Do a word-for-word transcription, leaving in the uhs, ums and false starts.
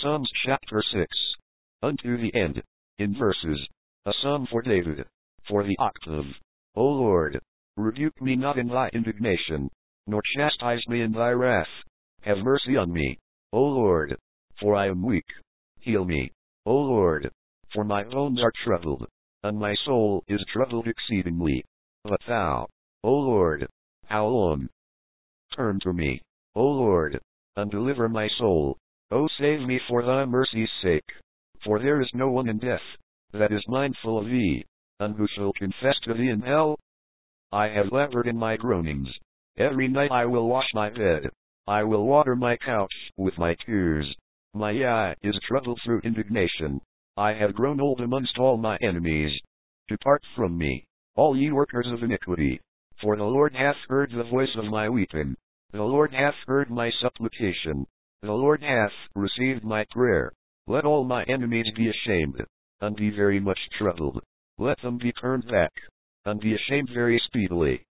Psalms chapter six. Unto the end. In verses. A psalm for David. For the octave. O Lord, rebuke me not in thy indignation, nor chastise me in thy wrath. Have mercy on me, O Lord, for I am weak. Heal me, O Lord, for my bones are troubled, and my soul is troubled exceedingly. But thou, O Lord, how long? Turn to me, O Lord, and deliver my soul. O save me for thy mercy's sake. For there is no one in death that is mindful of thee, and who shall confess to thee in hell? I have labored in my groanings. Every night I will wash my bed. I will water my couch with my tears. My eye is troubled through indignation. I have grown old amongst all my enemies. Depart from me, all ye workers of iniquity. For the Lord hath heard the voice of my weeping. The Lord hath heard my supplication. The Lord hath received my prayer. Let all my enemies be ashamed, and be very much troubled. Let them be turned back, and be ashamed very speedily.